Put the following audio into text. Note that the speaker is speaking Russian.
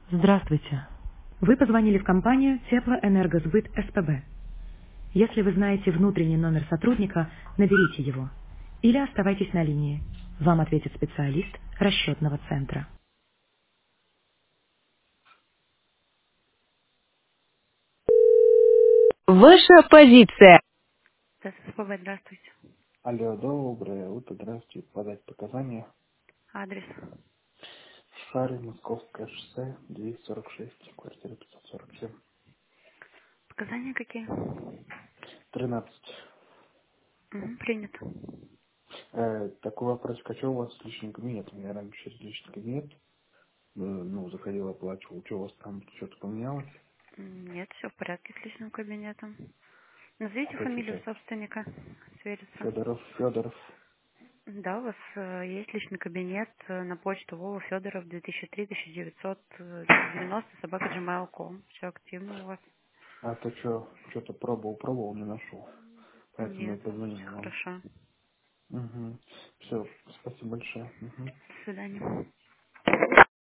Здравствуйте. Вы позвонили в компанию Теплоэнергосбыт СПБ. Если вы знаете внутренний номер сотрудника, наберите его. Или оставайтесь на линии. Вам ответит специалист расчетного центра. Ваша позиция. СПБ, здравствуйте. Алло, доброе утро, здравствуйте. Подать показания. Адрес. Шары, Московское шоссе, 246, квартира 547. Показания какие? 13. Принято. Такой вопрос, хочу у вас личный кабинет. У меня раньше через личный кабинет. Заходил, оплачивал. Что у вас там что-то поменялось? Нет, все в порядке с личным кабинетом. А Назовите то фамилию что-то собственника. Свериться. Федоров. Да, у вас есть личный кабинет на почту Вова Федоров 2003-1990 собака.gmail.com. Все активно у вас. А то что-то пробовал, не нашел. Поэтому Нет, я позвонил все вам. хорошо. Угу. Все, спасибо большое. Угу. До свидания.